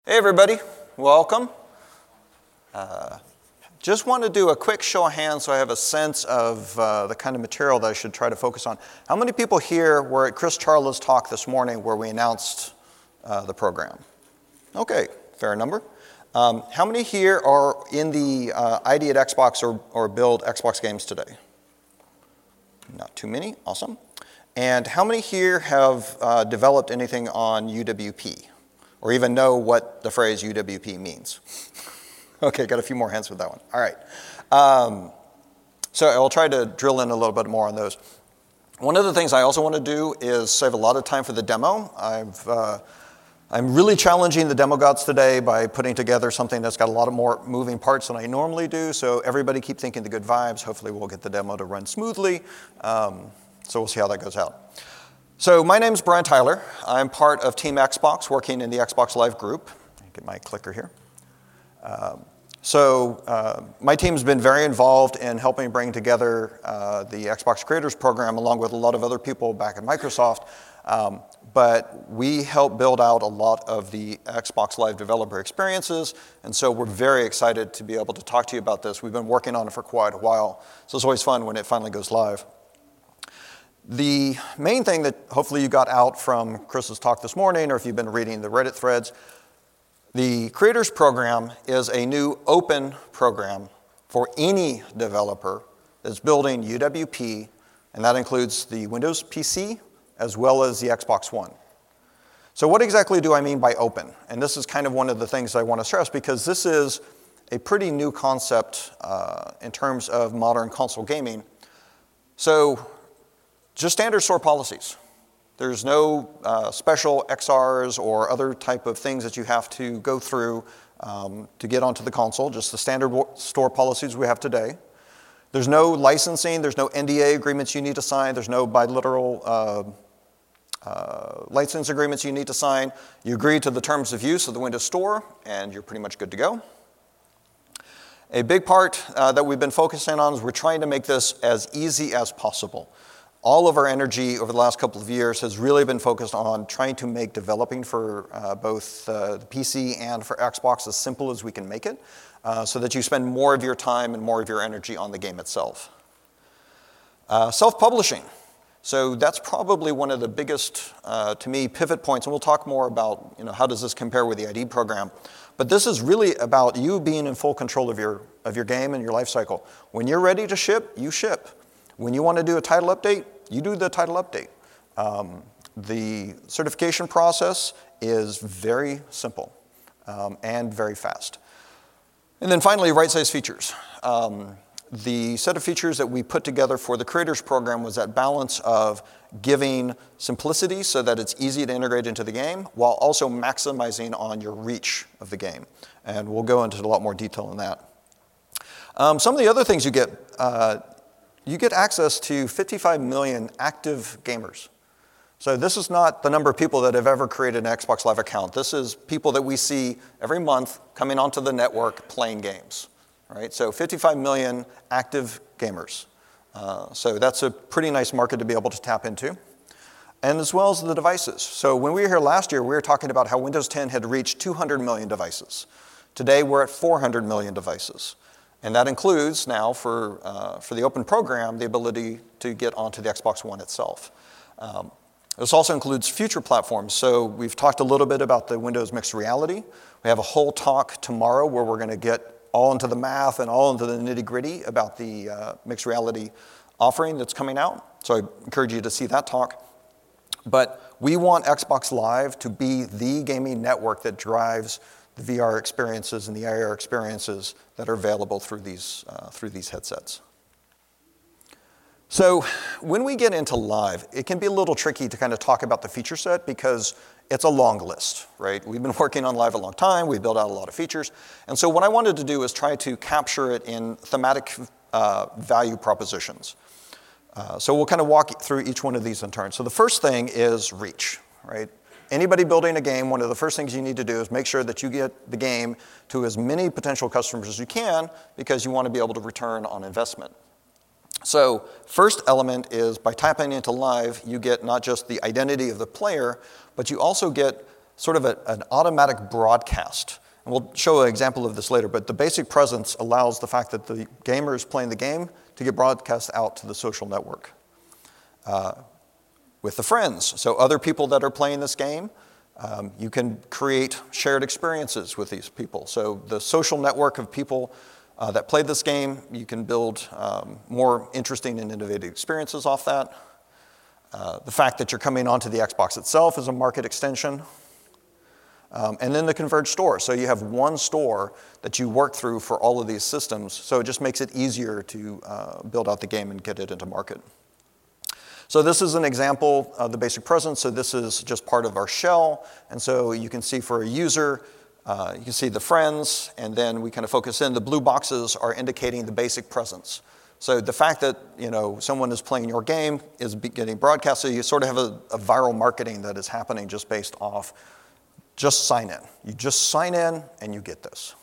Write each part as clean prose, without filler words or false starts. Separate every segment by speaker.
Speaker 1: Hey everybody, welcome. Just want to do a quick show of hands so I have a sense of the kind of material that I should try to focus on. How many people here were at Chris Charla's talk this morning where we announced the program? Okay, fair number. How many here are in the ID at Xbox or build Xbox games today? Not too many, awesome. And how many here have developed anything on UWP? Or even know what the phrase UWP means? Okay, got a few more hands with that one. All right. So I'll try to drill in a little bit more on those. One of the things I also want to do is save a lot of time for the demo. I'm really challenging the demo gods today by putting together something that's got a lot of more moving parts than I normally do. So everybody keep thinking the good vibes. Hopefully we'll get the demo to run smoothly. So we'll see how that goes out. So my name's Brian Tyler. I'm part of Team Xbox, working in the Xbox Live group. Get my clicker here. My team's been very involved in helping bring together the Xbox Creators Program along with a lot of other people back at Microsoft. But we help build out a lot of the Xbox Live developer experiences, and so we're very excited to be able to talk to you about this. We've been working on it for quite a while, so it's always fun when it finally goes live. The main thing that hopefully you got out from Chris's talk this morning, or if you've been reading the Reddit threads, the Creators Program is a new open program for any developer that's building UWP, and that includes the Windows PC as well as the Xbox One. So what exactly do I mean by open? And this is kind of one of the things I want to stress because this is a pretty new concept in terms of modern console gaming. So just standard store policies. There's no special XRs or other type of things that you have to go through to get onto the console, just the standard store policies we have today. There's no licensing, there's no NDA agreements you need to sign, there's no bilateral license agreements you need to sign. You agree to the terms of use of the Windows Store, and you're pretty much good to go. A big part that we've been focusing on is we're trying to make this as easy as possible. All of our energy over the last couple of years has really been focused on trying to make developing for both the PC and for Xbox as simple as we can make it, so that you spend more of your time and more of your energy on the game itself. Self-publishing. So that's probably one of the biggest, to me, pivot points, and we'll talk more about how does this compare with the ID program. But this is really about you being in full control of your game and your life cycle. When you're ready to ship, you ship. When you want to do a title update, you do the title update. The certification process is very simple and very fast. And then finally, right-size features. The set of features that we put together for the Creators Program was that balance of giving simplicity so that it's easy to integrate into the game while also maximizing on your reach of the game. And we'll go into a lot more detail on that. Some of the other things you get access to 55 million active gamers. So this is not the number of people that have ever created an Xbox Live account. This is people that we see every month coming onto the network playing games. Right? So 55 million active gamers. So that's a pretty nice market to be able to tap into. And as well as the devices. So when we were here last year, we were talking about how Windows 10 had reached 200 million devices. Today, we're at 400 million devices. And that includes now, for the open program, the ability to get onto the Xbox One itself. This also includes future platforms. So we've talked a little bit about the Windows Mixed Reality. We have a whole talk tomorrow where we're going to get all into the math and all into the nitty-gritty about the Mixed Reality offering that's coming out. So I encourage you to see that talk. But we want Xbox Live to be the gaming network that drives the VR experiences and the AR experiences that are available through these headsets. So when we get into Live, it can be a little tricky to kind of talk about the feature set because it's a long list, right? We've been working on Live a long time. We've built out a lot of features. And so what I wanted to do is try to capture it in thematic value propositions. So we'll kind of walk through each one of these in turn. So the first thing is reach, right? Anybody building a game, one of the first things you need to do is make sure that you get the game to as many potential customers as you can because you want to be able to return on investment. So first element is by tapping into Live, you get not just the identity of the player, but you also get sort of an automatic broadcast. And we'll show an example of this later, but the basic presence allows the fact that the gamer is playing the game to get broadcast out to the social network with the friends. So other people that are playing this game, you can create shared experiences with these people. So the social network of people that play this game, you can build more interesting and innovative experiences off that. The fact that you're coming onto the Xbox itself is a market extension. And then the converged store. So you have one store that you work through for all of these systems. So it just makes it easier to build out the game and get it into market. So this is an example of the basic presence. So this is just part of our shell. And so you can see for a user, you can see the friends, and then we kind of focus in. The blue boxes are indicating the basic presence. So the fact that someone is playing your game is getting broadcast. So you sort of have a viral marketing that is happening just based off just sign in. You just sign in and you get this.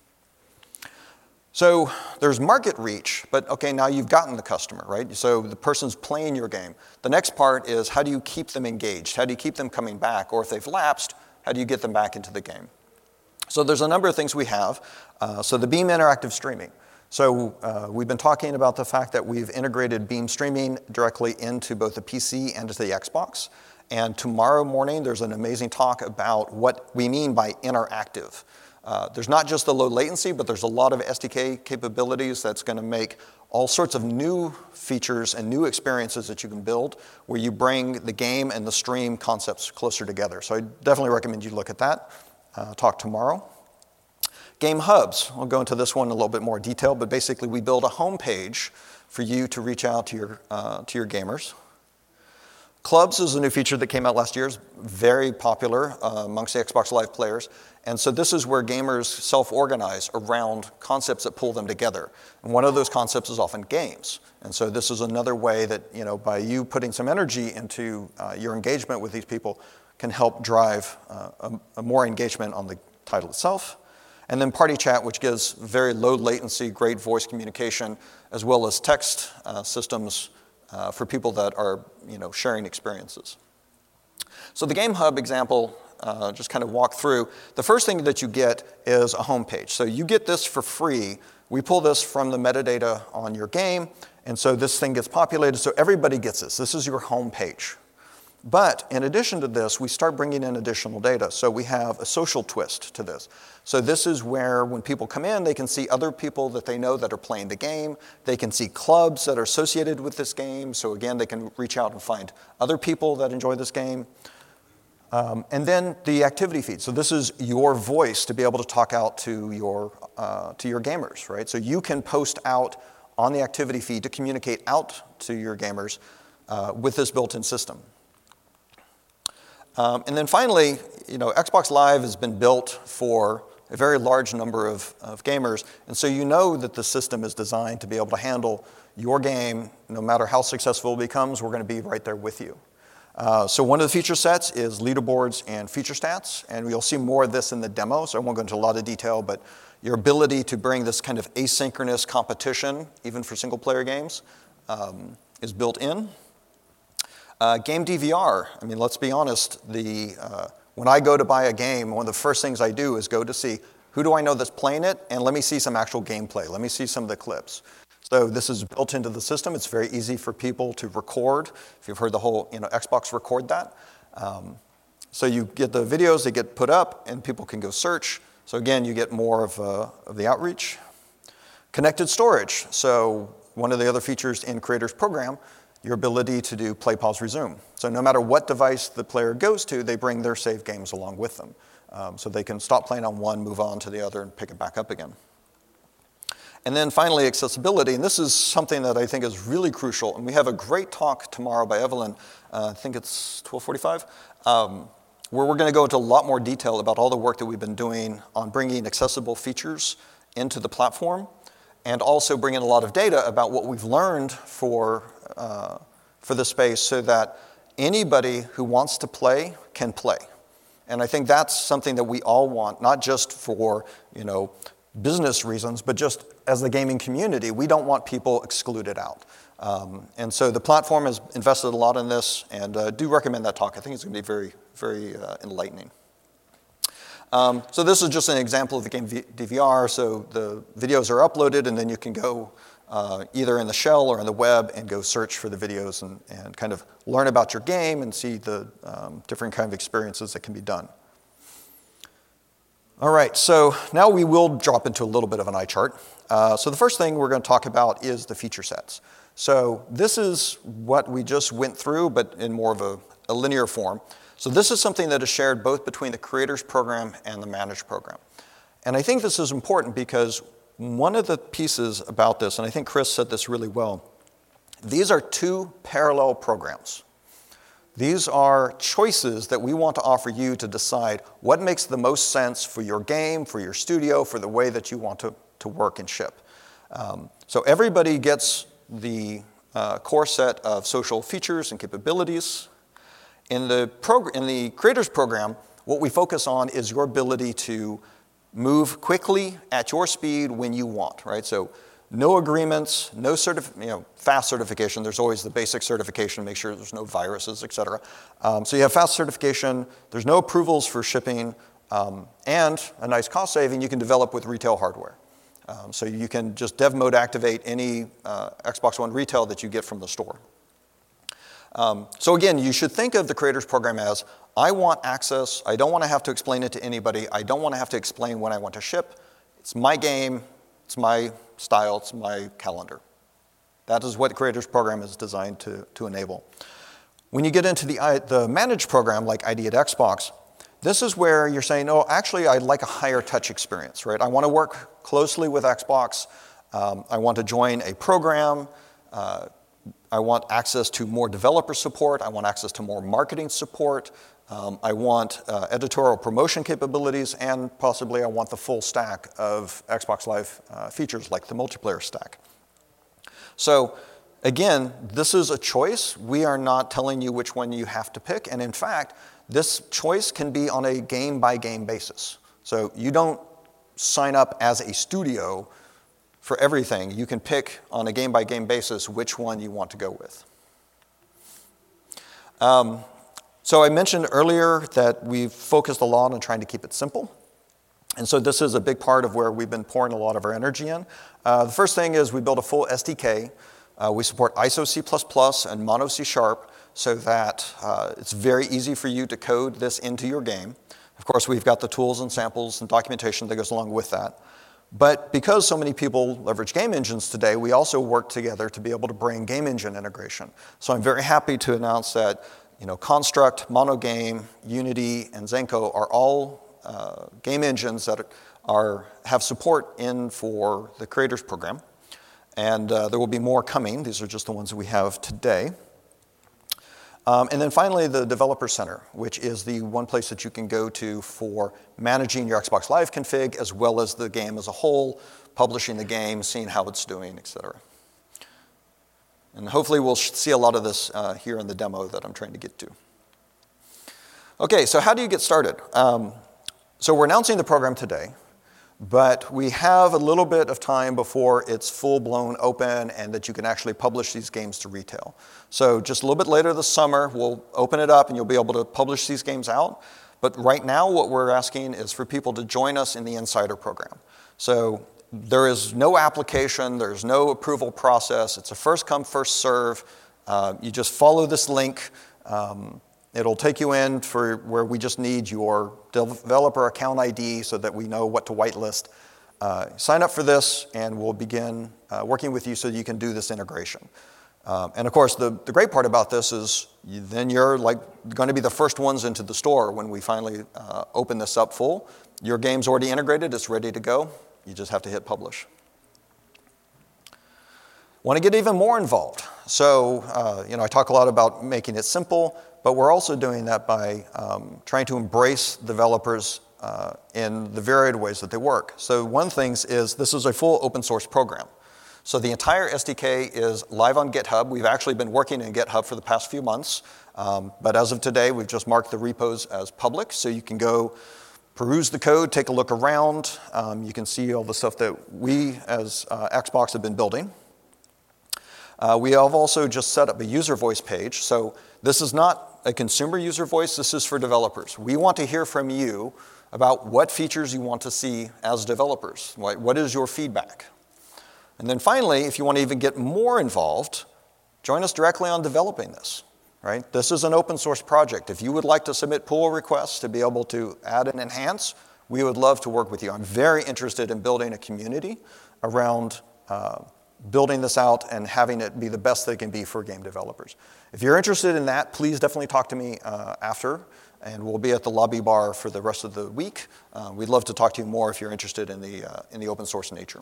Speaker 1: So there's market reach, but okay, now you've gotten the customer, right? So the person's playing your game. The next part is how do you keep them engaged? How do you keep them coming back? Or if they've lapsed, how do you get them back into the game? So there's a number of things we have. So the Beam Interactive Streaming. So we've been talking about the fact that we've integrated Beam Streaming directly into both the PC and into the Xbox. And tomorrow morning, there's an amazing talk about what we mean by interactive. There's not just the low latency, but there's a lot of SDK capabilities that's going to make all sorts of new features and new experiences that you can build where you bring the game and the stream concepts closer together. So I definitely recommend you look at that talk tomorrow. Game hubs. I'll go into this one in a little bit more detail, but basically we build a home page for you to reach out to your gamers. Clubs is a new feature that came out last year. It's very popular amongst the Xbox Live players. And so this is where gamers self-organize around concepts that pull them together. And one of those concepts is often games. And so this is another way that, by you putting some energy into your engagement with these people can help drive a more engagement on the title itself. And then Party Chat, which gives very low latency, great voice communication, as well as text systems for people that are sharing experiences. So the Game Hub example, just kind of walk through. The first thing that you get is a home page. So you get this for free. We pull this from the metadata on your game, and so this thing gets populated, so everybody gets this. This is your home page. But in addition to this, we start bringing in additional data. So we have a social twist to this. So this is where when people come in, they can see other people that they know that are playing the game. They can see clubs that are associated with this game. So again, they can reach out and find other people that enjoy this game. And then the activity feed. So this is your voice to be able to talk out to your gamers, right? So you can post out on the activity feed to communicate out to your gamers with this built-in system. And then finally, Xbox Live has been built for a very large number of gamers, and so you know that the system is designed to be able to handle your game. No matter how successful it becomes, we're going to be right there with you. So one of the feature sets is leaderboards and feature stats, and you'll see more of this in the demo, so I won't go into a lot of detail, but your ability to bring this kind of asynchronous competition, even for single-player games, is built in. Game DVR, let's be honest, when I go to buy a game, one of the first things I do is go to see who do I know that's playing it, and let me see some actual gameplay. Let me see some of the clips. So this is built into the system. It's very easy for people to record. If you've heard the whole Xbox record that. So you get the videos, they get put up, and people can go search. So again, you get more of the outreach. Connected storage. So one of the other features in Creators Program, your ability to do play, pause, resume. So no matter what device the player goes to, they bring their saved games along with them. So they can stop playing on one, move on to the other, and pick it back up again. And then finally, accessibility. And this is something that I think is really crucial. And we have a great talk tomorrow by Evelyn, I think it's 12:45, where we're going to go into a lot more detail about all the work that we've been doing on bringing accessible features into the platform, and also bringing a lot of data about what we've learned for the space so that anybody who wants to play can play. And I think that's something that we all want, not just for business reasons, but just as the gaming community. We don't want people excluded out. And so the platform has invested a lot in this, and do recommend that talk. I think it's going to be very, very enlightening. So this is just an example of the game DVR. So the videos are uploaded, and then you can go either in the shell or on the web and go search for the videos and kind of learn about your game and see the different kind of experiences that can be done. All right, so now we will drop into a little bit of an eye chart. So the first thing we're going to talk about is the feature sets. So this is what we just went through, but in more of a linear form. So this is something that is shared both between the Creators Program and the Managed Program. And I think this is important because one of the pieces about this, and I think Chris said this really well, these are two parallel programs. These are choices that we want to offer you to decide what makes the most sense for your game, for your studio, for the way that you want to work and ship. So everybody gets the core set of social features and capabilities. In the Creators Program, what we focus on is your ability to move quickly at your speed when you want, right? So no agreements, no fast certification. There's always the basic certification to make sure there's no viruses, et cetera. So you have fast certification. There's no approvals for shipping. And a nice cost saving, you can develop with retail hardware. So you can just dev mode activate any Xbox One retail that you get from the store. So again, you should think of the Creators Program as, I want access. I don't want to have to explain it to anybody. I don't want to have to explain when I want to ship. It's my game. It's my style. It's my calendar. That is what the Creators Program is designed to enable. When you get into the Managed Program, like ID at Xbox, this is where you're saying, oh, actually, I'd like a higher touch experience, right? I want to work closely with Xbox. I want to join a program. I want access to more developer support. I want access to more marketing support. I want editorial promotion capabilities, and possibly I want the full stack of Xbox Live features like the multiplayer stack. So again, this is a choice. We are not telling you which one you have to pick. And in fact, this choice can be on a game-by-game basis. So you don't sign up as a studio for everything. You can pick on a game-by-game basis which one you want to go with. So I mentioned earlier that we've focused a lot on trying to keep it simple. And so this is a big part of where we've been pouring a lot of our energy in. The first thing is we built a full SDK. We support ISO C++ and Mono C# so that it's very easy for you to code this into your game. Of course, we've got the tools and samples and documentation that goes along with that. But because so many people leverage game engines today, we also work together to be able to bring game engine integration. So I'm very happy to announce that Construct, Monogame, Unity, and Zenko are all game engines that have support in for the Creators Program. And there will be more coming. These are just the ones that we have today. And then finally, the Developer Center, which is the one place that you can go to for managing your Xbox Live config, as well as the game as a whole, publishing the game, seeing how it's doing, et cetera. And hopefully we'll see a lot of this here in the demo that I'm trying to get to. Okay, so how do you get started? So we're announcing the program today, but we have a little bit of time before it's full-blown open and that you can actually publish these games to retail. So just a little bit later this summer, we'll open it up and you'll be able to publish these games out. But right now, what we're asking is for people to join us in the Insider program. So there is no application, there's no approval process. It's a first come, first serve. You just follow this link. It'll take you in for where we just need your developer account ID so that we know what to whitelist. Sign up for this, and we'll begin working with you so you can do this integration. And of course, the great part about this is then you're going to be the first ones into the store when we finally open this up full. Your game's already integrated, it's ready to go. You just have to hit publish. Want to get even more involved. So, I talk a lot about making it simple, but we're also doing that by trying to embrace developers in the varied ways that they work. So one thing is this is a full open source program. So the entire SDK is live on GitHub. We've actually been working in GitHub for the past few months. But as of today, we've just marked the repos as public. So you can go peruse the code, take a look around. You can see all the stuff that we as Xbox have been building. We have also just set up a user voice page. So this is not a consumer user voice. This is for developers. We want to hear from you about what features you want to see as developers. What is your feedback? And then finally, if you want to even get more involved, join us directly on developing this. Right? This is an open source project. If you would like to submit pull requests to be able to add and enhance, we would love to work with you. I'm very interested in building a community around building this out and having it be the best that it can be for game developers. If you're interested in that, please definitely talk to me after, and we'll be at the lobby bar for the rest of the week. We'd love to talk to you more if you're interested in the open source nature.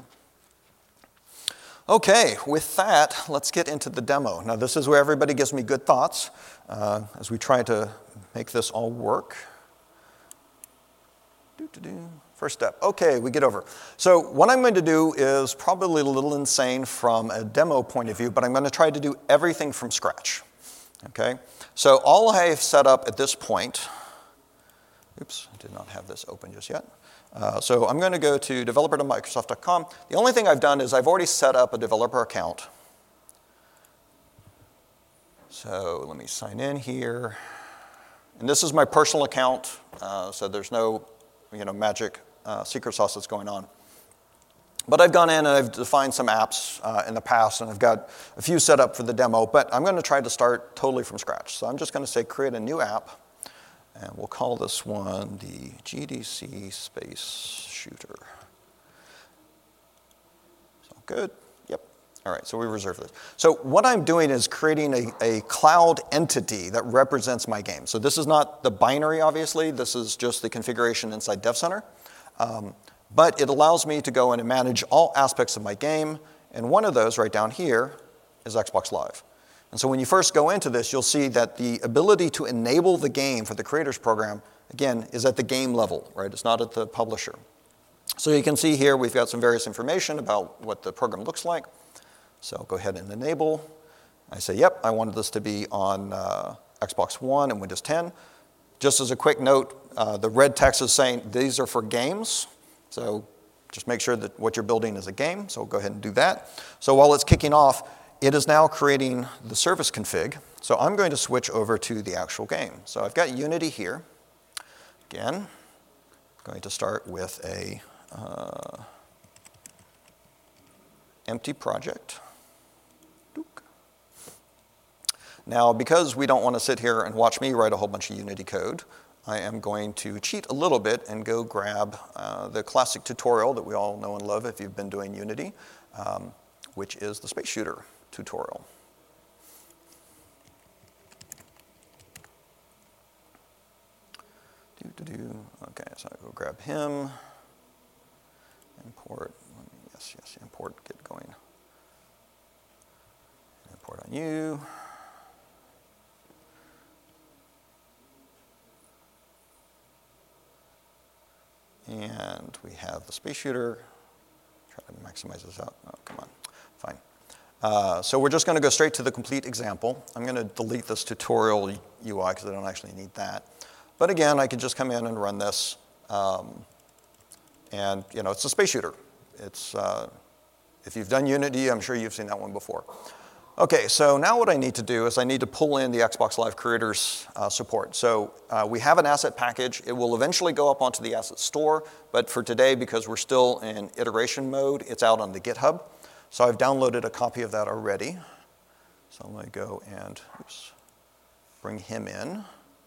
Speaker 1: Okay, with that, let's get into the demo. Now, this is where everybody gives me good thoughts as we try to make this all work. First step. Okay, we get over. So what I'm going to do is probably a little insane from a demo point of view, but I'm going to try to do everything from scratch. Okay? So all I have set up at this point, oops, I did not have this open just yet. So I'm going to go to developer.microsoft.com. The only thing I've done is I've already set up a developer account. So let me sign in here. And this is my personal account, so there's no magic secret sauce that's going on. But I've gone in and I've defined some apps in the past, and I've got a few set up for the demo, but I'm going to try to start totally from scratch. So I'm just going to say create a new app. And we'll call this one the GDC Space Shooter. So good? Yep. All right, so we reserve this. So what I'm doing is creating a cloud entity that represents my game. So this is not the binary, obviously. This is just the configuration inside Dev Center. But it allows me to go in and manage all aspects of my game. And one of those right down here is Xbox Live. And so when you first go into this, you'll see that the ability to enable the game for the creators program, again, is at the game level, right? It's not at the publisher. So you can see here we've got some various information about what the program looks like. So I'll go ahead and enable. I say, yep, I wanted this to be on Xbox One and Windows 10. Just as a quick note, the red text is saying these are for games. So just make sure that what you're building is a game. So we'll go ahead and do that. So while it's kicking off, it is now creating the service config. So I'm going to switch over to the actual game. So I've got Unity here. Again, I'm going to start with a empty project. Now, because we don't want to sit here and watch me write a whole bunch of Unity code, I am going to cheat a little bit and go grab the classic tutorial that we all know and love if you've been doing Unity, which is the Space Shooter tutorial. Okay, so I'll go grab him. Import, yes, import, get going. Import on you. And we have the Space Shooter. Try to maximize this out. Oh, come on. Fine. So we're just going to go straight to the complete example. I'm going to delete this tutorial UI because I don't actually need that. But again, I can just come in and run this. And it's a space shooter. It's, if you've done Unity, I'm sure you've seen that one before. Okay, so now what I need to do is I need to pull in the Xbox Live Creators support. So we have an asset package. It will eventually go up onto the asset store. But for today, because we're still in iteration mode, it's out on the GitHub. So I've downloaded a copy of that already. So I'm going to go and bring him in.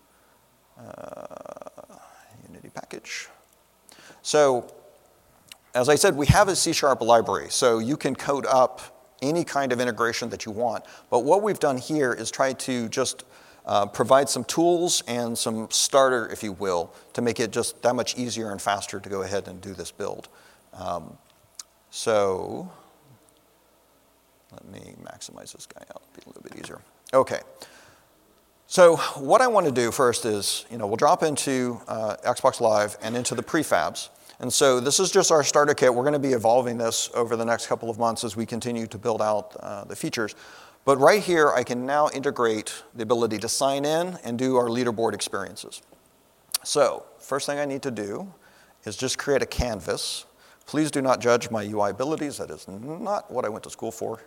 Speaker 1: Unity package. So as I said, we have a C# library. So you can code up any kind of integration that you want. But what we've done here is try to just provide some tools and some starter, if you will, to make it just that much easier and faster to go ahead and do this build. So let me maximize this guy out, be a little bit easier. Okay. So what I want to do first is, we'll drop into Xbox Live and into the prefabs. And so this is just our starter kit. We're going to be evolving this over the next couple of months as we continue to build out the features. But right here, I can now integrate the ability to sign in and do our leaderboard experiences. So first thing I need to do is just create a canvas. Please do not judge my UI abilities. That is not what I went to school for.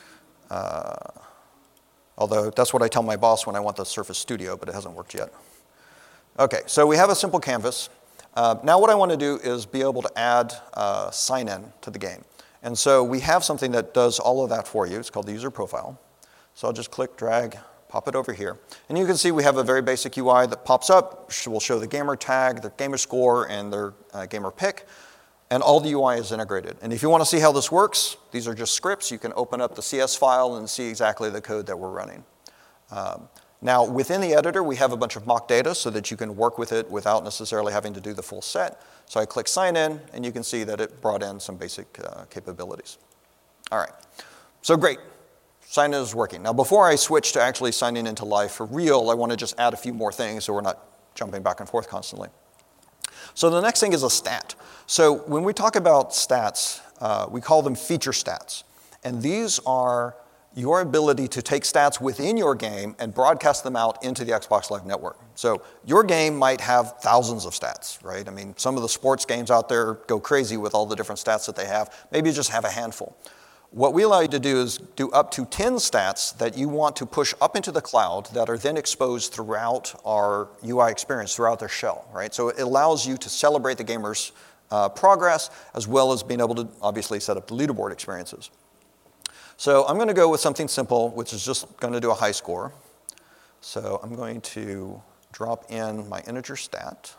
Speaker 1: Although that's what I tell my boss when I want the Surface Studio, but it hasn't worked yet. Okay, so we have a simple canvas. Now what I want to do is be able to add sign-in to the game. And so we have something that does all of that for you. It's called the user profile. So I'll just click, drag, pop it over here. And you can see we have a very basic UI that pops up. We'll show the gamer tag, their gamer score, and their gamer pick. And all the UI is integrated. And if you want to see how this works, these are just scripts. You can open up the CS file and see exactly the code that we're running. Now, within the editor, we have a bunch of mock data so that you can work with it without necessarily having to do the full set. So I click sign in, and you can see that it brought in some basic capabilities. All right, so great. Sign in is working. Now, before I switch to actually signing into live for real, I want to just add a few more things so we're not jumping back and forth constantly. So the next thing is a stat. So when we talk about stats, we call them feature stats. And these are your ability to take stats within your game and broadcast them out into the Xbox Live network. So your game might have thousands of stats, right? I mean, some of the sports games out there go crazy with all the different stats that they have. Maybe you just have a handful. What we allow you to do is do up to 10 stats that you want to push up into the cloud that are then exposed throughout our UI experience, throughout their shell, right? So it allows you to celebrate the gamer's progress, as well as being able to obviously set up the leaderboard experiences. So I'm going to go with something simple, which is just going to do a high score. So I'm going to drop in my integer stat.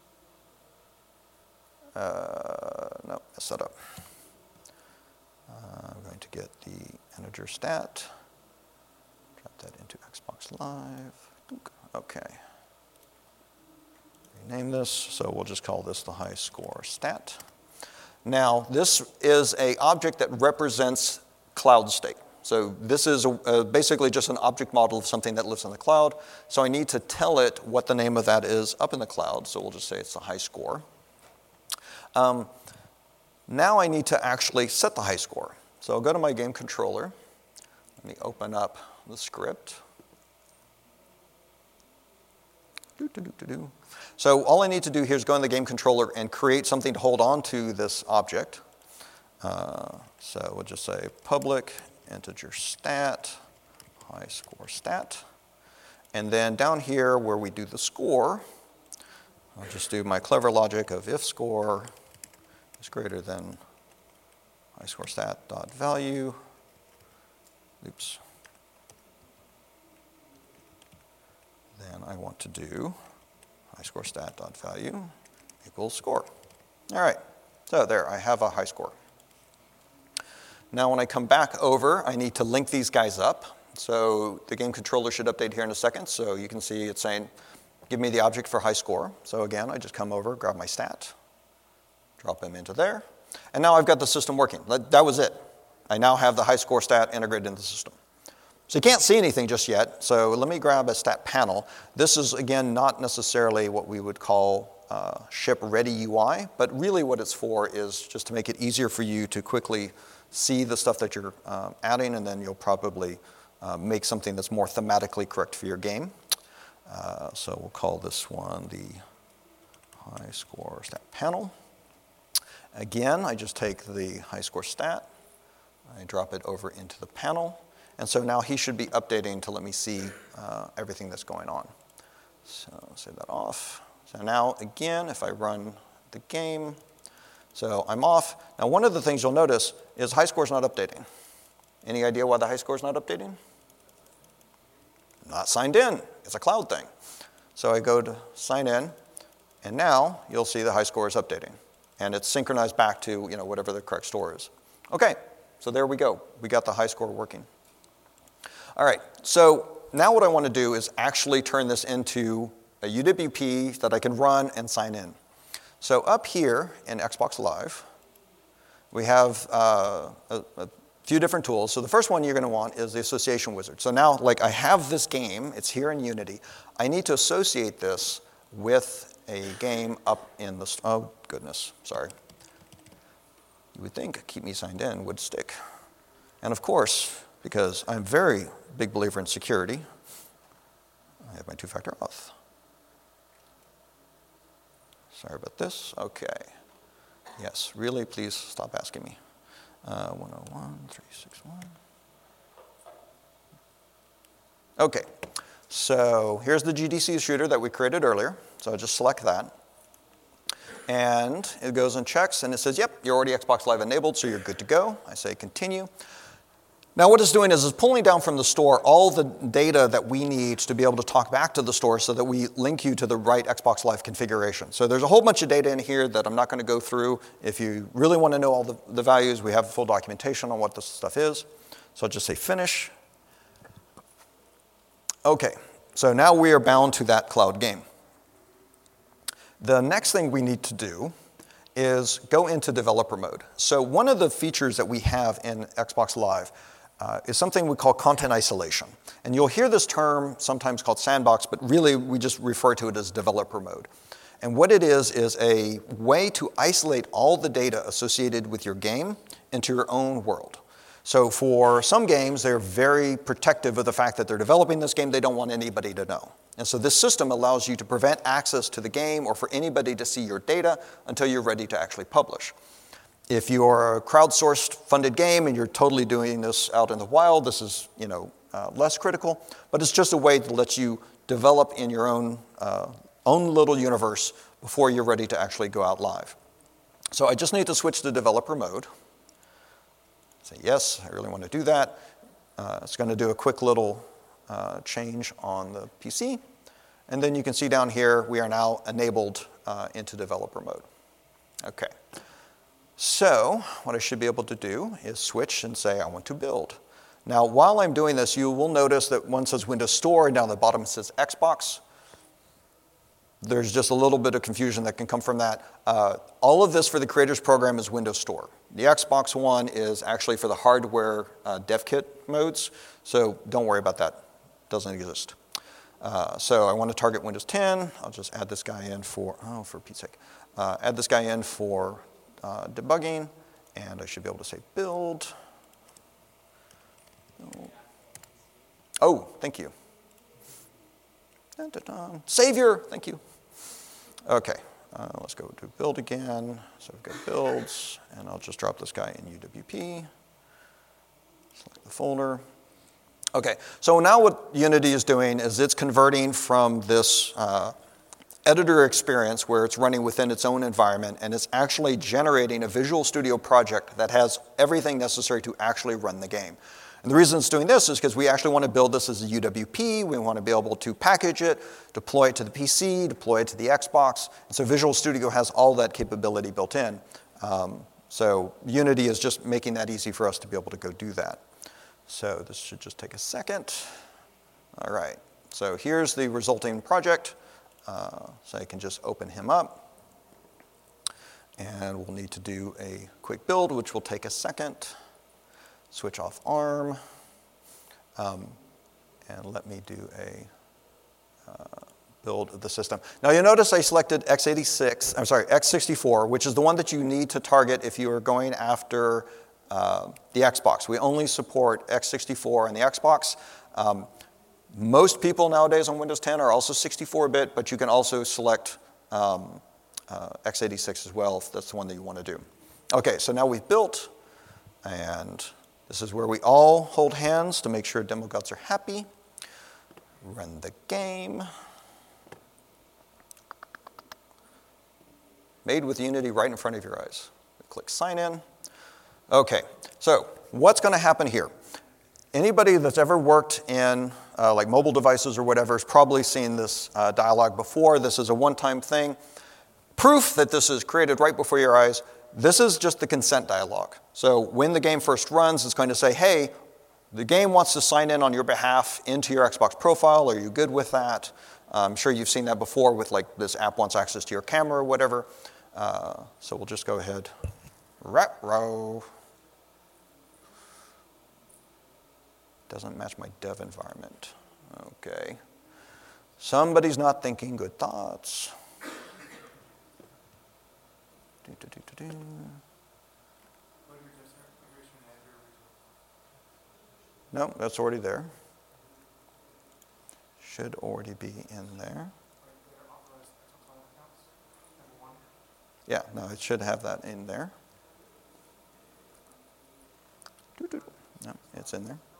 Speaker 1: No, messed that up. I'm going to get the integer stat, drop that into Xbox Live. Okay. Rename this, so we'll just call this the high score stat. Now, this is an object that represents cloud state. So this is basically just an object model of something that lives in the cloud. So I need to tell it what the name of that is up in the cloud. So we'll just say it's the high score. Now I need to actually set the high score. So I'll go to my game controller. Let me open up the script. So all I need to do here is go in the game controller and create something to hold on to this object. So we'll just say public integer stat, high score stat. And then down here where we do the score, I'll just do my clever logic of if score is greater than high score stat dot value. Oops. Then I want to do high score stat dot value equals score. All right, so there, I have a high score. Now when I come back over, I need to link these guys up. So the game controller should update here in a second. So you can see it's saying, give me the object for high score. So again, I just come over, grab my stat, drop them into there. And now I've got the system working. That was it. I now have the high score stat integrated into the system. So you can't see anything just yet. So let me grab a stat panel. This is, again, not necessarily what we would call ship ready UI, but really what it's for is just to make it easier for you to quickly see the stuff that you're adding, and then you'll probably make something that's more thematically correct for your game. So we'll call this one the high score stat panel. Again, I just take the high score stat, I drop it over into the panel, and so now he should be updating to let me see everything that's going on. So save that off. So now again, if I run the game, so I'm off. Now one of the things you'll notice is high score's not updating. Any idea why the high score's not updating? Not signed in. It's a cloud thing. So I go to sign in, and now you'll see the high score is updating. And it's synchronized back to whatever the correct store is. Okay, so there we go. We got the high score working. All right, so now what I want to do is actually turn this into a UWP that I can run and sign in. So up here in Xbox Live, we have a few different tools. So the first one you're going to want is the association wizard. So now, I have this game. It's here in Unity. I need to associate this with a game up in the, oh goodness, sorry. You would think keep me signed in would stick. And of course, because I'm a very big believer in security, I have my two-factor auth. Sorry about this. Okay. Yes, really, please stop asking me. 101.361. Okay. So here's the GDC shooter that we created earlier. So I just select that. And it goes and checks, and it says, yep, you're already Xbox Live enabled, so you're good to go. I say continue. Now what it's doing is it's pulling down from the store all the data that we need to be able to talk back to the store so that we link you to the right Xbox Live configuration. So there's a whole bunch of data in here that I'm not going to go through. If you really want to know all the values, we have full documentation on what this stuff is. So I'll just say finish. Okay, so now we are bound to that cloud game. The next thing we need to do is go into developer mode. So one of the features that we have in Xbox Live is something we call content isolation. And you'll hear this term sometimes called sandbox, but really we just refer to it as developer mode. And what it is a way to isolate all the data associated with your game into your own world. So for some games, they're very protective of the fact that they're developing this game. They don't want anybody to know. And so this system allows you to prevent access to the game or for anybody to see your data until you're ready to actually publish. If you're a crowdsourced funded game and you're totally doing this out in the wild, this is less critical, but it's just a way to let you develop in your own little universe before you're ready to actually go out live. So I just need to switch to developer mode. Say yes, I really want to do that. It's going to do a quick little change on the PC. And then you can see down here, we are now enabled into developer mode. Okay. So what I should be able to do is switch and say I want to build. Now, while I'm doing this, you will notice that one says Windows Store, and down the bottom it says Xbox. There's just a little bit of confusion that can come from that. All of this for the Creators Program is Windows Store. The Xbox One is actually for the hardware dev kit modes, so don't worry about that. It doesn't exist. So I want to target Windows 10. I'll just add this guy in for Pete's sake. Add this guy in for debugging, and I should be able to say build. Oh, thank you. Dun, dun, dun. Savior, thank you. Okay, let's go to build again. So we've got builds, and I'll just drop this guy in UWP. Select the folder. Okay, so now what Unity is doing is it's converting from this editor experience where it's running within its own environment, and it's actually generating a Visual Studio project that has everything necessary to actually run the game. And the reason it's doing this is because we actually want to build this as a UWP. We want to be able to package it, deploy it to the PC, deploy it to the Xbox. And so Visual Studio has all that capability built in. So Unity is just making that easy for us to be able to go do that. So this should just take a second. All right, so here's the resulting project. So I can just open him up. And we'll need to do a quick build, which will take a second. Switch off ARM. And let me do a build of the system. Now you'll notice I selected x64, which is the one that you need to target if you are going after the Xbox. We only support x64 and the Xbox. Most people nowadays on Windows 10 are also 64-bit, but you can also select x86 as well if that's the one that you want to do. Okay, so now we've built, and this is where we all hold hands to make sure demo gods are happy. Run the game. Made with Unity right in front of your eyes. Click sign in. Okay, so what's going to happen here? Anybody that's ever worked in like mobile devices or whatever has probably seen this dialog before. This is a one-time thing. Proof that this is created right before your eyes. This is just the consent dialog. So when the game first runs, it's going to say, hey, the game wants to sign in on your behalf into your Xbox profile. Are you good with that? I'm sure you've seen that before with like this app wants access to your camera or whatever. So we'll just go ahead. Row. Doesn't match my dev environment. Okay. Somebody's not thinking good thoughts. No, that's already there. Should already be in there. Yeah, no, it should have that in there. No, it's in there.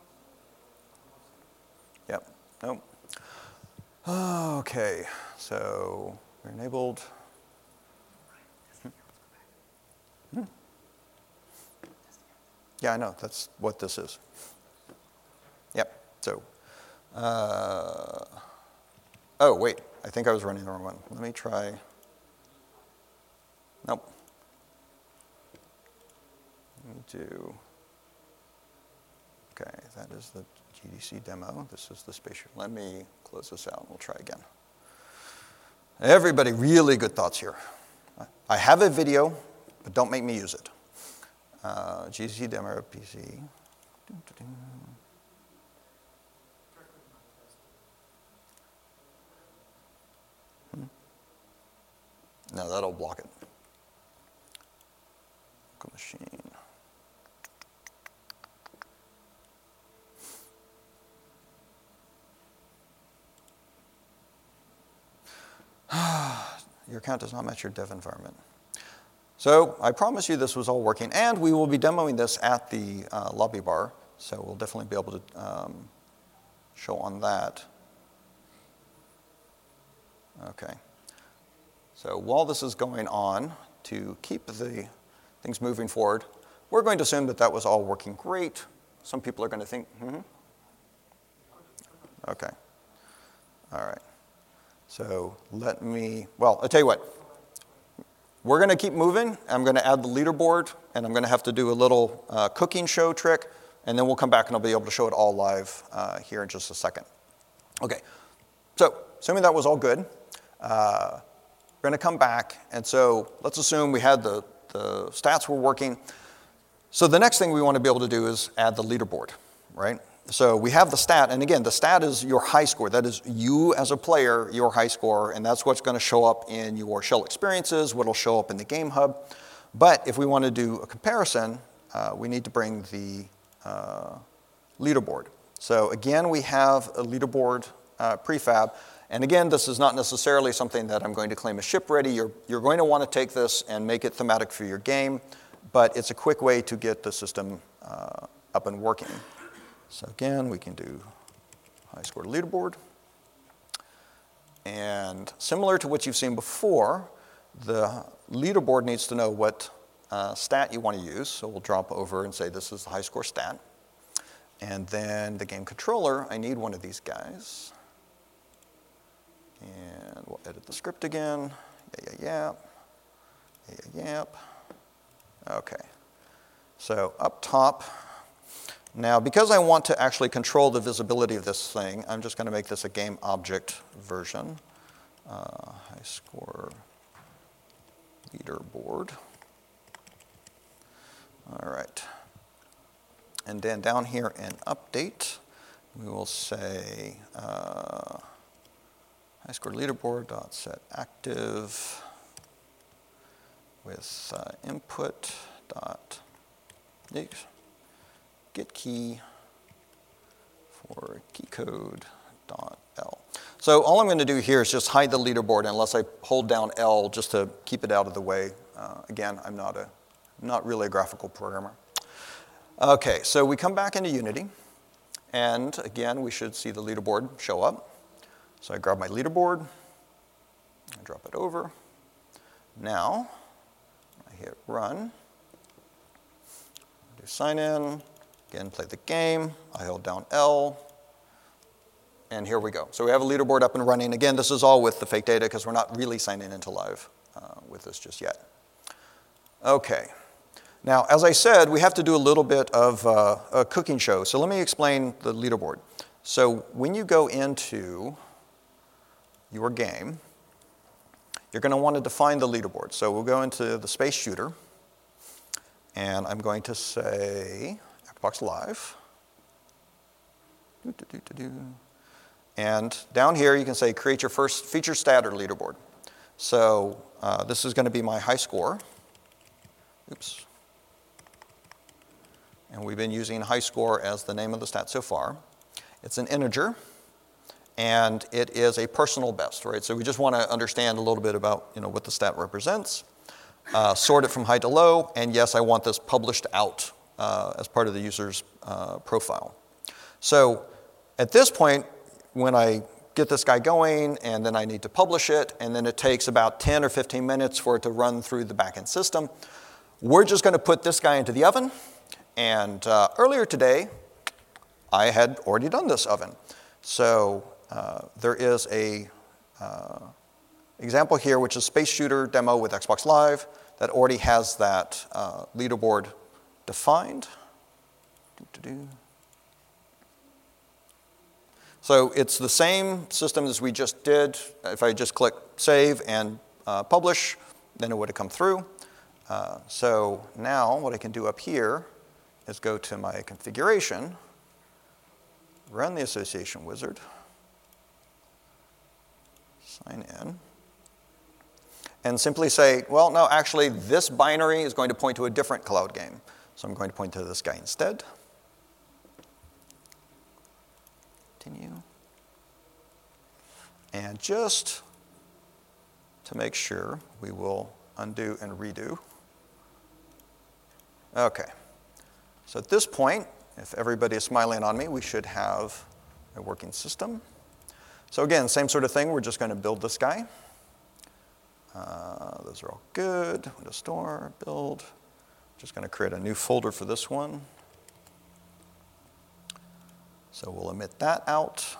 Speaker 1: Yep, nope. Okay, so we're enabled. Yeah, I know. That's what this is. Yep. So, oh, wait. I think I was running the wrong one. Let me try. Nope. Let me do. Okay, that is the GDC demo. This is the spatial. Let me close this out and we'll try again. Everybody, really good thoughts here. I have a video, but don't make me use it. GDC demo PC. No, that'll block it. Local machine. Your account does not match your dev environment. So I promise you this was all working, and we will be demoing this at the lobby bar, so we'll definitely be able to show on that. Okay. So while this is going on, to keep the things moving forward, we're going to assume that that was all working great. Some people are going to think, Okay. All right. So let me, well, I'll tell you what. We're going to keep moving. I'm going to add the leaderboard, and I'm going to have to do a little cooking show trick, and then we'll come back and I'll be able to show it all live here in just a second. Okay. So assuming that was all good, we're going to come back, and so let's assume we had the stats were working. So the next thing we want to be able to do is add the leaderboard, right? So we have the stat, and again, the stat is your high score. That is you as a player, your high score, and that's what's going to show up in your shell experiences, what'll show up in the Game Hub. But if we want to do a comparison, we need to bring the leaderboard. So again, we have a leaderboard prefab. And again, this is not necessarily something that I'm going to claim as ship ready. You're going to want to take this and make it thematic for your game, but it's a quick way to get the system up and working. So again, we can do high score leaderboard. And similar to what you've seen before, the leaderboard needs to know what stat you want to use. So we'll drop over and say this is the high score stat. And then the game controller, I need one of these guys. And we'll edit the script again. Yep. Okay. So up top. Now, because I want to actually control the visibility of this thing, I'm just going to make this a game object version. High score leaderboard. All right. And then down here in update, we will say high score leaderboard dot set active with input dot get key for keycode.l. So all I'm going to do here is just hide the leaderboard unless I hold down L just to keep it out of the way. Again, I'm not really a graphical programmer. Okay, so we come back into Unity, and again, we should see the leaderboard show up. So I grab my leaderboard, I drop it over. Now, I hit run, do sign in. Again, play the game. I hold down L, and here we go. So we have a leaderboard up and running. Again, this is all with the fake data because we're not really signing into live with this just yet. Okay. Now, as I said, we have to do a little bit of a cooking show. So let me explain the leaderboard. So when you go into your game, you're going to want to define the leaderboard. So we'll go into the space shooter, and I'm going to say Xbox Live. And down here, you can say create your first feature stat or leaderboard. So this is going to be my high score. Oops. And we've been using high score as the name of the stat so far. It's an integer, and it is a personal best, right? So we just want to understand a little bit about what the stat represents, sort it from high to low, and yes, I want this published out as part of the user's profile. So at this point, when I get this guy going, and then I need to publish it, and then it takes about 10 or 15 minutes for it to run through the backend system, we're just going to put this guy into the oven. And earlier today, I had already done this oven. So there is a example here, which is Space Shooter demo with Xbox Live that already has that leaderboard defined. So it's the same system as we just did. If I just click Save and Publish, then it would have come through. So now what I can do up here is go to my configuration, run the association wizard, sign in, and simply say, well, no, actually, this binary is going to point to a different cloud game. So I'm going to point to this guy instead. Continue. And just to make sure, we will undo and redo. Okay. So at this point, if everybody is smiling on me, we should have a working system. So again, same sort of thing. We're just going to build this guy. Those are all good. Windows Store, build. Just going to create a new folder for this one. So we'll omit that out.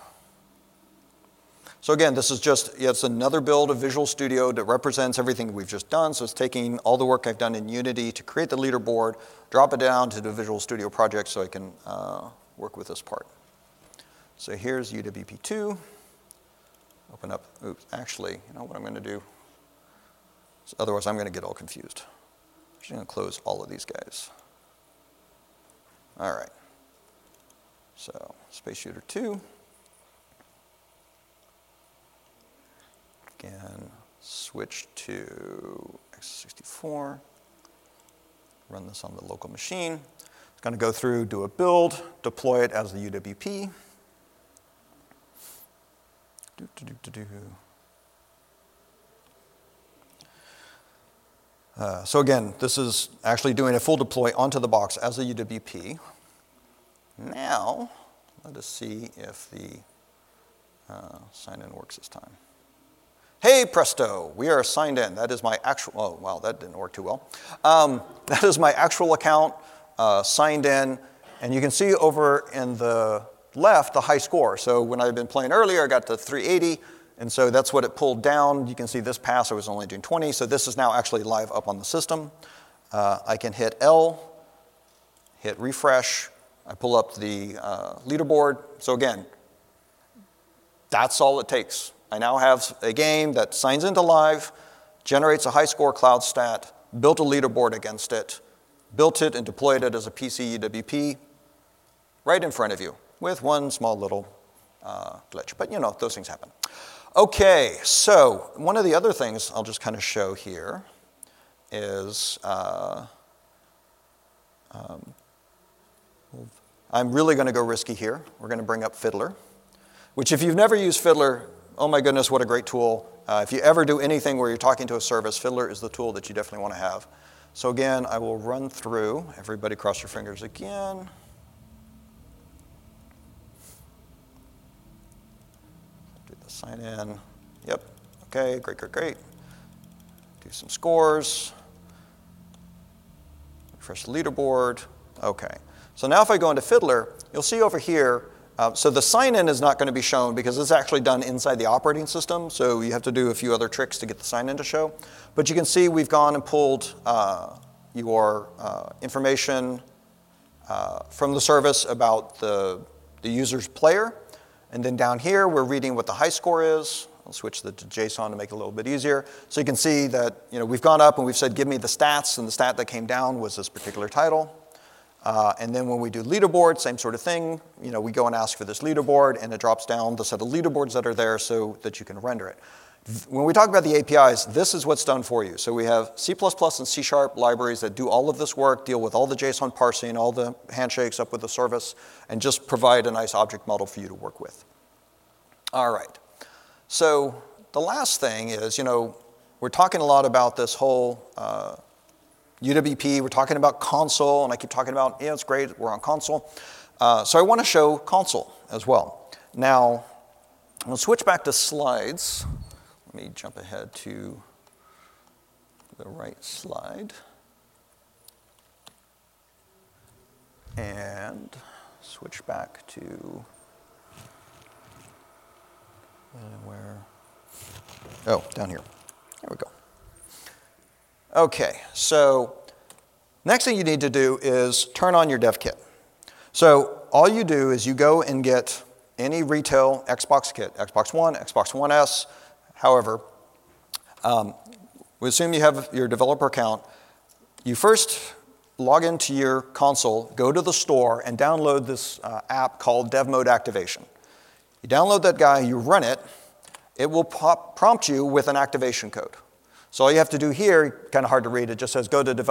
Speaker 1: So again, this is just, it's another build of Visual Studio that represents everything we've just done. So it's taking all the work I've done in Unity to create the leaderboard, drop it down to the Visual Studio project so I can work with this part. So here's UWP2. Open up, oops, actually, you know what I'm going to do? So otherwise, I'm going to get all confused. I'm just going to close all of these guys. All right. So Space Shooter 2. Again, switch to x64. Run this on the local machine. It's going to go through, do a build, deploy it as the UWP. So again, this is actually doing a full deploy onto the box as a UWP. Now, let us see if the sign-in works this time. Hey, presto, we are signed in. That is my actual, oh, wow, that didn't work too well. That is my actual account, signed in. And you can see over in the left the high score. So when I've been playing earlier, I got to 380. And so that's what it pulled down. You can see this pass, I was only doing 20. So this is now actually live up on the system. I can hit L, hit refresh. I pull up the leaderboard. So again, that's all it takes. I now have a game that signs into live, generates a high score cloud stat, built a leaderboard against it, built it and deployed it as a PC UWP right in front of you with one small little glitch. But you know, those things happen. Okay, so one of the other things I'll just kind of show here is I'm really going to go risky here. We're going to bring up Fiddler, which if you've never used Fiddler, oh my goodness, what a great tool. If you ever do anything where you're talking to a service, Fiddler is the tool that you definitely want to have. So again, I will run through. Everybody cross your fingers again. Do the sign in. Yep. Okay, great, great, great. Do some scores. Refresh the leaderboard. Okay. So now if I go into Fiddler, you'll see over here, so the sign-in is not going to be shown because it's actually done inside the operating system, so you have to do a few other tricks to get the sign-in to show. But you can see we've gone and pulled your information from the service about the user's player. And then down here, we're reading what the high score is. I'll switch to JSON to make it a little bit easier. So you can see that we've gone up and we've said, give me the stats, and the stat that came down was this particular title. And then when we do leaderboard, same sort of thing. We go and ask for this leaderboard, and it drops down the set of leaderboards that are there so that you can render it. When we talk about the APIs, this is what's done for you. So we have C++ and C# libraries that do all of this work, deal with all the JSON parsing, all the handshakes up with the service, and just provide a nice object model for you to work with. All right. So the last thing is, we're talking a lot about this whole UWP, we're talking about console, and I keep talking about, it's great, we're on console. So I want to show console as well. Now, I'm going to switch back to slides. Let me jump ahead to the right slide. And switch back to where? Oh, down here. There we go. Okay, so next thing you need to do is turn on your dev kit. So all you do is you go and get any retail Xbox kit, Xbox One, Xbox One S, however. We assume you have your developer account. You first log into your console, go to the store, and download this app called Dev Mode Activation. You download that guy, you run it, it will prompt you with an activation code. So all you have to do here, kind of hard to read, it just says go to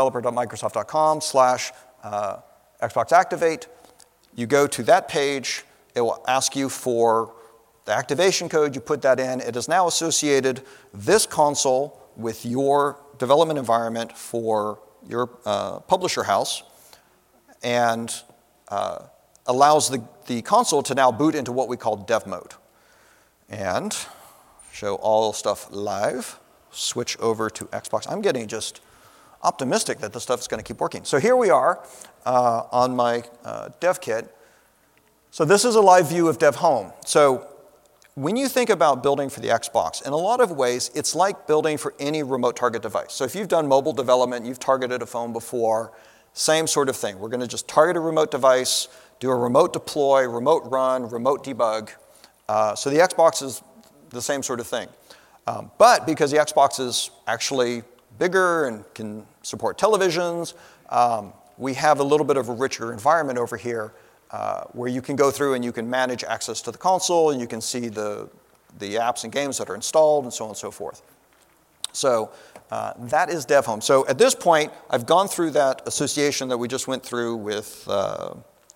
Speaker 1: developer.microsoft.com/Xbox Activate. You go to that page, it will ask you for the activation code, you put that in. It has now associated this console with your development environment for your publisher house, and allows the console to now boot into what we call dev mode. And show all stuff live, switch over to Xbox. I'm getting just optimistic that this stuff is going to keep working. So here we are on my dev kit. So this is a live view of Dev Home. So when you think about building for the Xbox, in a lot of ways, it's like building for any remote target device. So if you've done mobile development, you've targeted a phone before, same sort of thing. We're going to just target a remote device, do a remote deploy, remote run, remote debug. So the Xbox is the same sort of thing. But because the Xbox is actually bigger and can support televisions, we have a little bit of a richer environment over here where you can go through and you can manage access to the console, and you can see the apps and games that are installed, and so on and so forth. So that is Dev Home. So at this point, I've gone through that association that we just went through with the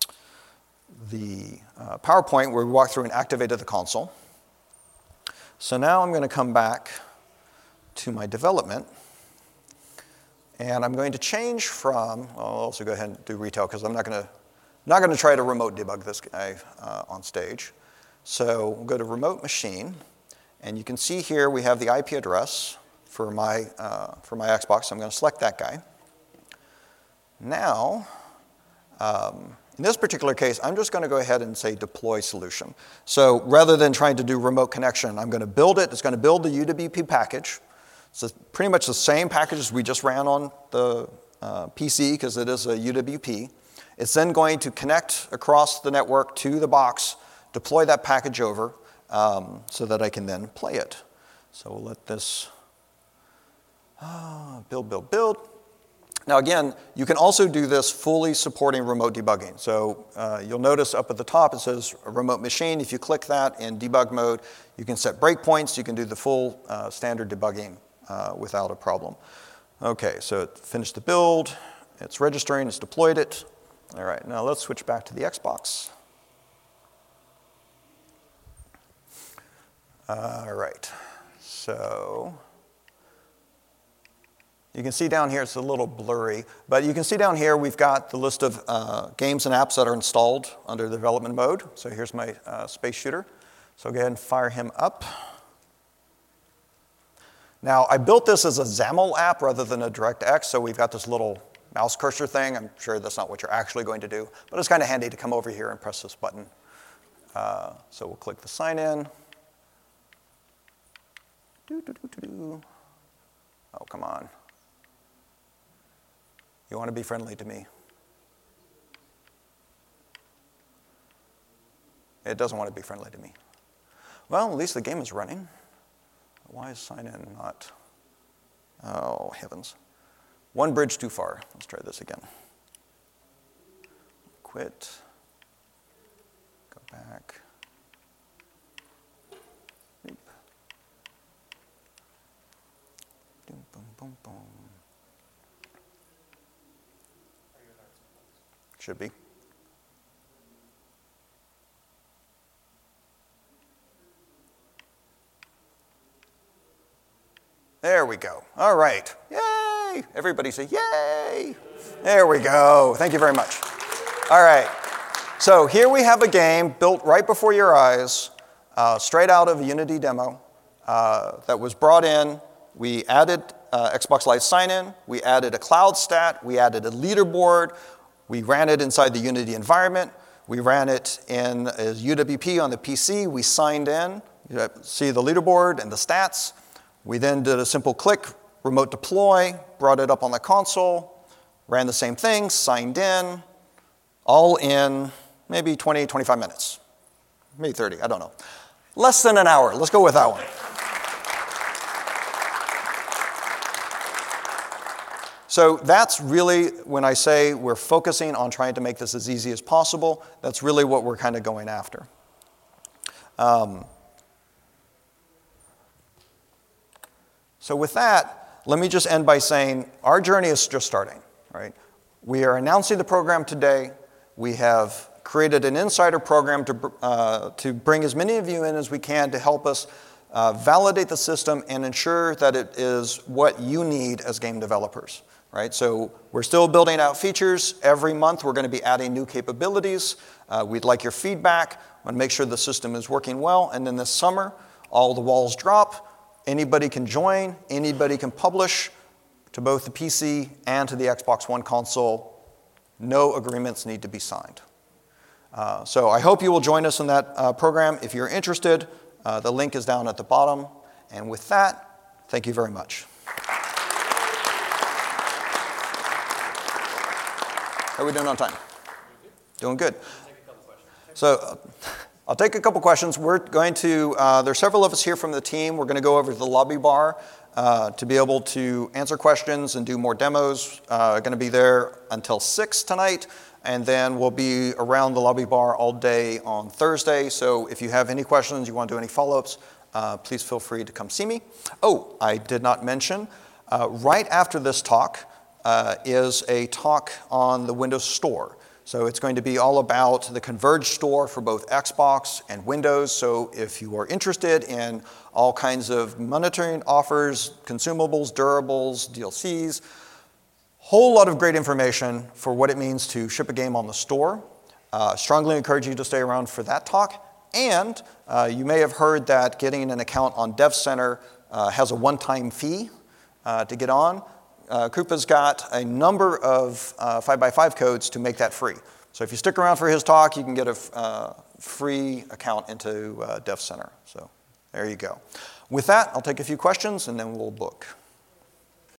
Speaker 1: PowerPoint, where we walked through and activated the console. So now I'm going to come back to my development, and I'm going to change from, I'll also go ahead and do retail because I'm not going to try to remote debug this guy on stage. So we'll go to remote machine, and you can see here we have the IP address for my Xbox. So I'm going to select that guy. Now, in this particular case, I'm just going to go ahead and say deploy solution. So rather than trying to do remote connection, I'm going to build it. It's going to build the UWP package. So it's pretty much the same package as we just ran on the PC because it is a UWP. It's then going to connect across the network to the box, deploy that package over so that I can then play it. So we'll let this build. Now again, you can also do this fully supporting remote debugging. So you'll notice up at the top it says remote machine. If you click that in debug mode, you can set breakpoints. You can do the full standard debugging without a problem. Okay, so it finished the build. It's registering. It's deployed it. All right, now let's switch back to the Xbox. All right, so you can see down here, it's a little blurry, but you can see down here we've got the list of games and apps that are installed under the development mode. So here's my space shooter. So go ahead and fire him up. Now, I built this as a XAML app rather than a DirectX, so we've got this little mouse cursor thing. I'm sure that's not what you're actually going to do, but it's kind of handy to come over here and press this button. So we'll click the sign in. Oh, come on. You want to be friendly to me. It doesn't want to be friendly to me. Well, at least the game is running. Why is sign in not? Oh, heavens. One bridge too far. Let's try this again. Quit. Go back. Boom, boom, boom, boom. Should be. There we go. All right. Yay! Everybody say yay! There we go. Thank you very much. All right. So here we have a game built right before your eyes, straight out of a Unity demo that was brought in. We added Xbox Live sign-in. We added a cloud stat. We added a leaderboard. We ran it inside the Unity environment. We ran it in as UWP on the PC. We signed in. You see the leaderboard and the stats. We then did a simple click, remote deploy, brought it up on the console, ran the same thing, signed in, all in maybe 20, 25 minutes. Maybe 30, I don't know. Less than an hour. Let's go with that one. So that's really, when I say we're focusing on trying to make this as easy as possible, that's really what we're kind of going after. So with that, let me just end by saying our journey is just starting, right? We are announcing the program today. We have created an insider program to bring as many of you in as we can to help us validate the system and ensure that it is what you need as game developers. Right, so we're still building out features. Every month we're going to be adding new capabilities. We'd like your feedback. We want to make sure the system is working well. And then this summer, all the walls drop. Anybody can join. Anybody can publish to both the PC and to the Xbox One console. No agreements need to be signed. So I hope you will join us in that program. If you're interested, the link is down at the bottom. And with that, thank you very much. How are we doing on time? Doing good. So I'll take a couple questions. We're going to, there's several of us here from the team. We're going to go over to the lobby bar to be able to answer questions and do more demos. Going to be there until 6 tonight, and then we'll be around the lobby bar all day on Thursday. So if you have any questions, you want to do any follow-ups, please feel free to come see me. Oh, I did not mention, right after this talk, is a talk on the Windows Store. So it's going to be all about the converged store for both Xbox and Windows. So if you are interested in all kinds of monitoring offers, consumables, durables, DLCs, whole lot of great information for what it means to ship a game on the store. Strongly encourage you to stay around for that talk. And you may have heard that getting an account on Dev Center has a one-time fee to get on. Krupa's got a number of 5x5 codes to make that free. So if you stick around for his talk, you can get a free account into Dev Center. So there you go. With that, I'll take a few questions and then we'll book.